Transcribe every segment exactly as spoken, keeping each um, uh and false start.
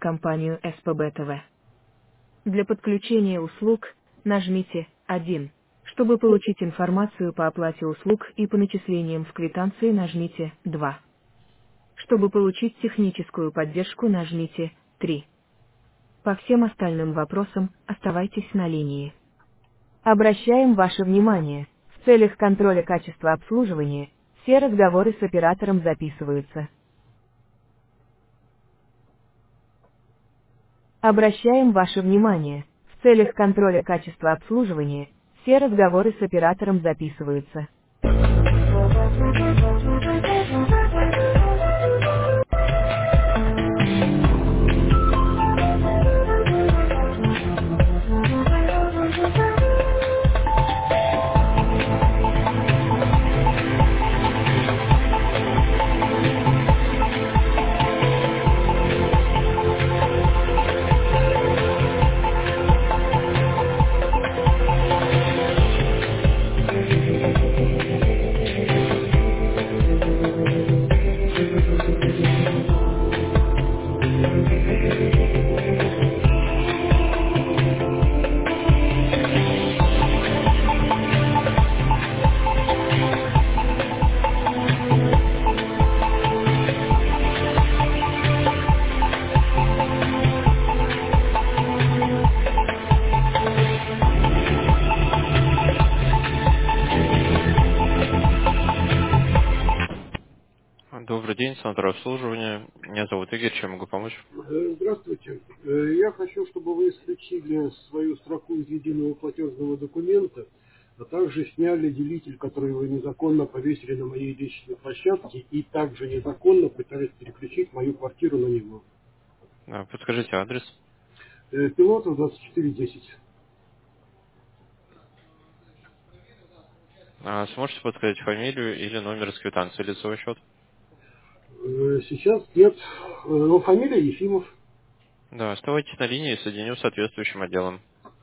компанию эс пэ бэ тэ вэ. Для подключения услуг нажмите один. Чтобы получить информацию по оплате услуг и по начислениям в квитанции, нажмите два. Чтобы получить техническую поддержку, нажмите три. По всем остальным вопросам оставайтесь на линии. Обращаем ваше внимание, в целях контроля качества обслуживания все разговоры с оператором записываются. Обращаем ваше внимание, в целях контроля качества обслуживания все разговоры с оператором записываются. Добрый день, центр обслуживания. Меня зовут Игорь, чем могу помочь? Э, Здравствуйте. Э, Я хочу, чтобы вы исключили свою строку из единого платежного документа, а также сняли делитель, который вы незаконно повесили на моей личной площадке, и также незаконно пытались переключить мою квартиру на него. А, Подскажите адрес. Э, Пилотов двадцать четыре десять. А, Сможете подсказать фамилию или номер из квитанции лицевой счет? Э, Сейчас нет. Э, Ну, фамилия Ефимов. Да, оставайтесь на линии, соединю с соответствующим отделом.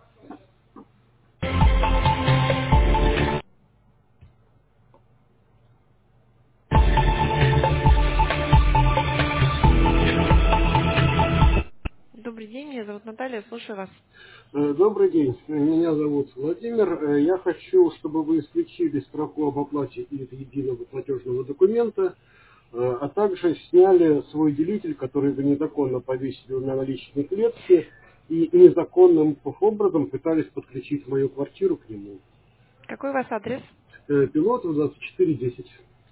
Добрый день, меня зовут Наталья, слушаю вас. Э, Добрый день. Э, Меня зовут Владимир. Э, Я хочу, чтобы вы исключили строку об оплате из единого платежного документа, э, а также сняли свой делитель, который вы незаконно повесили на наличной клетке и незаконным образом пытались подключить мою квартиру к нему. Какой у вас адрес? Э, Пилотов двадцать четыре десять.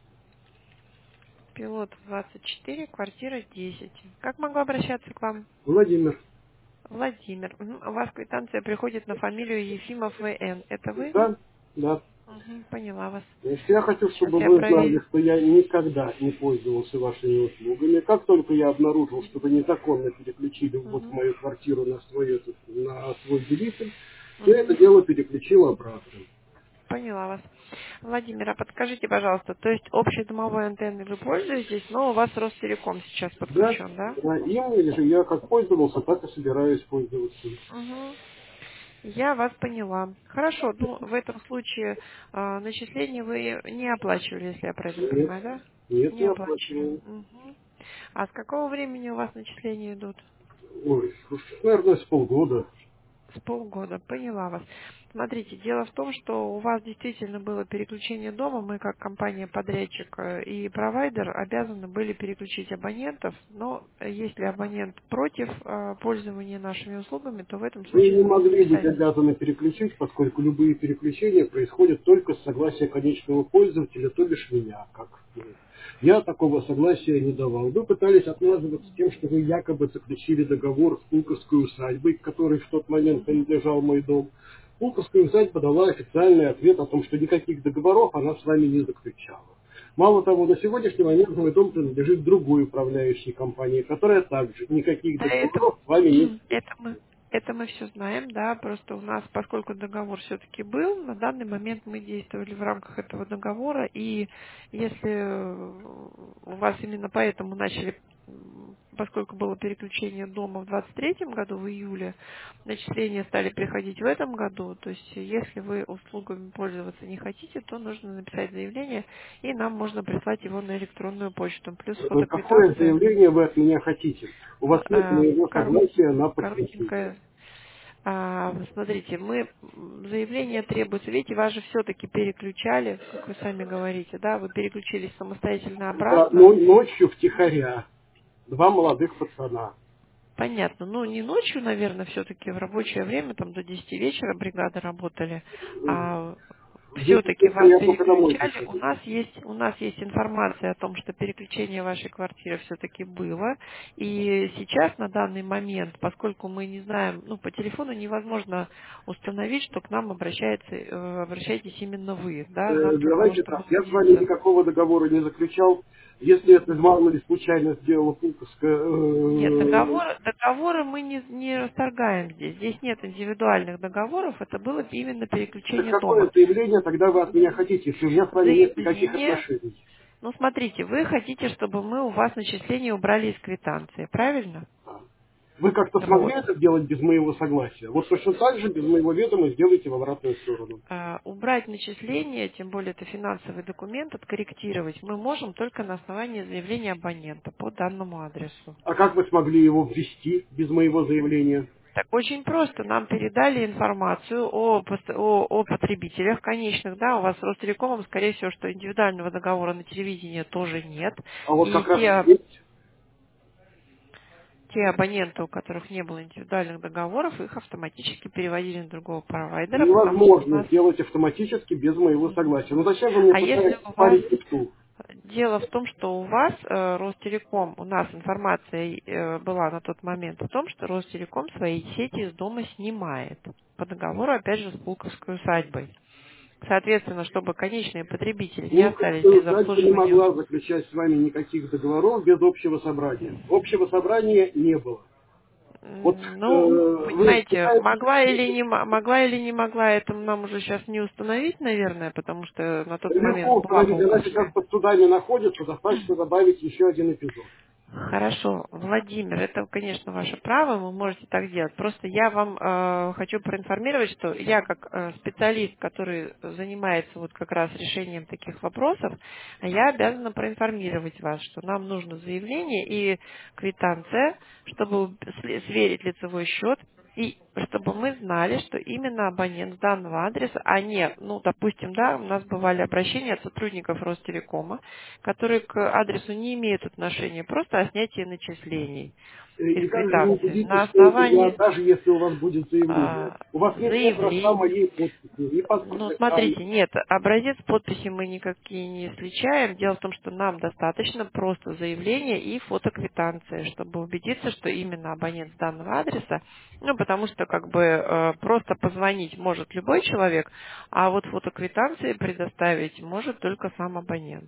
Пилот двадцать четыре, квартира десять. Как могу обращаться к вам? Владимир. Владимир. Мгм. У вас квитанция приходит на фамилию Ефимов вэ эн. Это вы? Да, да. Мгм, поняла вас. Значит, я хочу, Сейчас чтобы я вы знали, проверю. что я никогда не пользовался вашими услугами. Как только я обнаружил, что вы незаконно переключили ввод в Мгм, мою квартиру на свой, этот, на свой делитель, я это мгм. дело переключил обратно. Поняла вас. Владимир, а подскажите, пожалуйста, то есть общей домовой антенной вы пользуетесь, но у вас Ростелеком сейчас Да, подключен, да? да, им же я как пользовался, так и собираюсь пользоваться. Угу. Я вас поняла. Хорошо, ну в этом случае а, начисления вы не оплачивали, если я правильно Нет, понимаю, да? нет, Не не оплачивали. оплачиваю. Мгм. А с какого времени у вас начисления идут? Ой, уж, наверное, с полгода. С полгода, поняла вас. Смотрите, дело в том, что у вас действительно было переключение дома. Мы, как компания-подрядчик э, и провайдер, обязаны были переключить абонентов. Но э, если абонент против э, пользования нашими услугами, то в этом Вы случае не за него могли быть списать. обязаны переключить, поскольку любые переключения происходят только с согласия конечного пользователя, то бишь меня. Как, ну, я такого согласия не давал. Вы пытались отмазываться тем, что вы якобы заключили договор с Пулковской усадьбой, которой в тот момент Мгм. принадлежал мой дом. Пулковская усадьба дала официальный ответ о том, что никаких договоров она с вами не заключала. Мало того, на сегодняшний момент мой дом принадлежит другой управляющей компании, которая также никаких Да, это, договоров с вами не это мы, это мы все знаем, да, просто у нас, поскольку договор все-таки был, на данный момент мы действовали в рамках этого договора, и если э, у вас именно поэтому начали поскольку было переключение дома в двадцать третьем году, в июле, начисления стали приходить в этом году. То есть, если вы услугами пользоваться не хотите, то нужно написать заявление, и нам можно прислать его на электронную почту. Плюс Э, Какое фотоквитанция, заявление вы от меня хотите? У вас нет э, моего коро- согласия на подключение. коротенькая. А, смотрите, мы м, заявление требуется. Видите, вас же все-таки переключали, как вы сами говорите, да? Вы переключились самостоятельно Да, обратно. но ночью втихаря. Два молодых пацана. Понятно. Ну, не ночью, наверное, все-таки в рабочее время, там до десяти вечера бригады работали, а В десять все-таки вечера вас я только домой переключали. У прихожу. нас есть, у нас есть информация о том, что переключение вашей квартиры все-таки было. И сейчас, на данный момент, поскольку мы не знаем, ну, по телефону невозможно установить, что к нам обращается, э, обращаетесь именно вы, да, Э, нам для того, Давайте чтобы так, я с вами убедиться. никакого договора не заключал. Если это мало ли случайно сделала Пулковская, Нет, э, договоры, договоры мы не, не расторгаем здесь. Здесь нет индивидуальных договоров, это было именно так переключение какое дома. заявление тогда вы от меня хотите, если у меня с вами нет никаких Заявление, отношений? ну смотрите, вы хотите, чтобы мы у вас начисление убрали из квитанции, правильно? Вы как-то смогли Вот. это сделать без моего согласия? Вот точно так же без моего ведома сделайте в обратную сторону. А, убрать начисление, тем более это финансовый документ, откорректировать мы можем только на основании заявления абонента по данному адресу. А как вы смогли его ввести без моего заявления? Так очень просто. Нам передали информацию о, пост- о, о потребителях конечных. Да, у вас с Ростелекомом, скорее всего, что индивидуального договора на телевидении тоже нет. А вот И как раз те, есть. те абоненты, у которых не было индивидуальных договоров, их автоматически переводили на другого провайдера, потому что у Невозможно нас... сделать автоматически без моего Мгм. согласия. Ну зачем вы мне А если пытаетесь у вас... парить лифту? Дело в том, что у вас, э, Ростелеком, у нас информация э, была на тот момент о том, что Ростелеком свои сети из дома снимает. По договору, опять же, с Пулковской усадьбой. Соответственно, чтобы конечные потребители не остались Пулковская без усадьба не обслуживания. могла заключать с вами никаких договоров без общего собрания. Общего собрания не было. Вот М, э, Ну, вы понимаете, пытаетесь... могла или не мо- могла или не могла, это нам уже сейчас не установить, наверное, потому что на тот момент Легко была установить, она сейчас Пулковская. под судами находится, достаточно добавить еще один эпизод. Хорошо, Владимир, это, конечно, ваше право, вы можете так делать. Просто я вам э, хочу проинформировать, что я как э, специалист, который занимается вот как раз решением таких вопросов, я обязана проинформировать вас, что нам нужно заявление и квитанция, чтобы сли- сверить лицевой счет, и чтобы мы знали, что именно абонент с данного адреса, а не, ну, допустим, да, у нас бывали обращения от сотрудников Ростелекома, которые к адресу не имеют отношения, просто о снятии начислений Э, из И как же вы квитанции. убедитесь, На что это я, основании даже если у вас будет заявление? а, У вас нет ни образца заявлений. моей подписи, ни Ну, паспортных данных. смотрите, нет, образец подписи мы никакие не сличаем. Дело в том, что нам достаточно просто заявления и фотоквитанции, чтобы убедиться, что именно абонент с данного адреса, ну, потому что как бы э, просто позвонить может любой человек, а вот фотоквитанции предоставить может только сам абонент.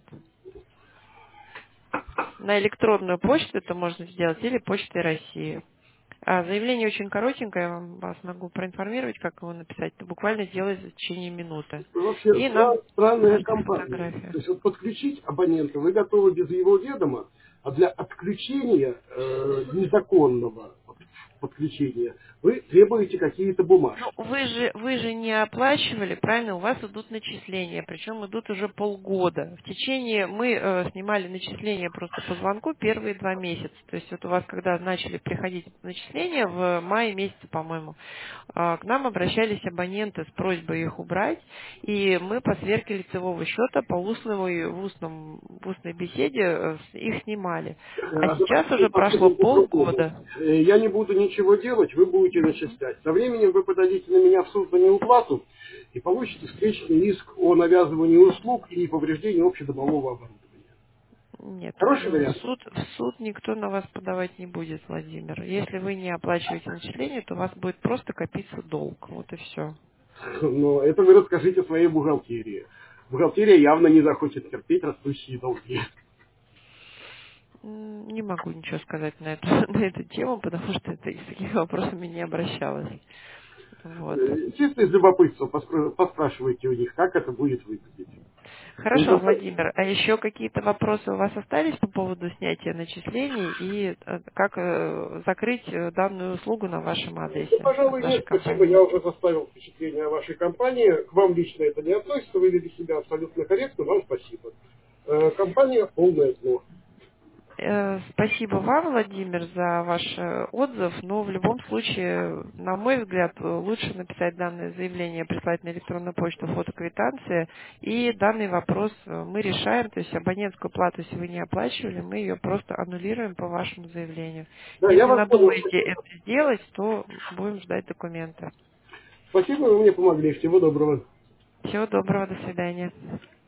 На электронную почту это можно сделать или почтой России. А заявление очень коротенькое, я вам вас могу проинформировать, как его написать. Это буквально делается в течение минуты. Вы вообще И нам стра- странная нужна компания. фотография. То есть вот подключить абонента вы готовы без его ведома, а для отключения э, незаконного подключения вы требуете какие-то Ну, бумажки. вы же, вы же не оплачивали, правильно? У вас идут начисления, причем идут уже полгода. В течение, мы э, снимали начисления просто по звонку первые два месяца. То есть вот у вас, когда начали приходить начисления, в мае месяце, по-моему, э, к нам обращались абоненты с просьбой их убрать, и мы по сверке лицевого счета по устной, в, устном, в устной беседе э, с- их снимали. А А сейчас давайте уже прошло поступим по-другому. полгода. Э, Я не буду ничего делать, вы будете начислять. Со временем вы подадите на меня в суд за неуплату и получите встречный иск о навязывании услуг и повреждении общедомового оборудования. Нет, Хороший в вариант? суд, в суд никто на вас подавать не будет, Владимир. Если вы не оплачиваете начисление, то у вас будет просто копиться долг. Вот и все. Но это вы расскажите своей бухгалтерии. Бухгалтерия явно не захочет терпеть растущие долги. Не могу ничего сказать на эту, на эту тему, потому что это с такими вопросами не обращалась. Вот. Э, Чисто из любопытства поспра- поспрашивайте у них, как это будет выглядеть. Хорошо, Владимир, а еще какие-то вопросы у вас остались по поводу снятия начислений и э, как э, закрыть э, данную услугу на вашем Ну, адресе от пожалуй, нашей нет, спасибо. компании? Я уже заставил впечатление о вашей компании. К вам лично это не относится. Вы вели себя абсолютно корректно. Вам спасибо. Э, Компания полное дно. Э, Спасибо вам, Владимир, за ваш э, отзыв, но в любом случае, на мой взгляд, э, лучше написать данное заявление, прислать на электронную почту фотоквитанции, и данный вопрос э, мы решаем, то есть абонентскую плату, если вы не оплачивали, мы ее просто аннулируем по вашему заявлению. Да, я Если вас понял. надумаете это сделать, то будем ждать документы. Спасибо, вы мне помогли. Всего доброго. Всего доброго, до свидания.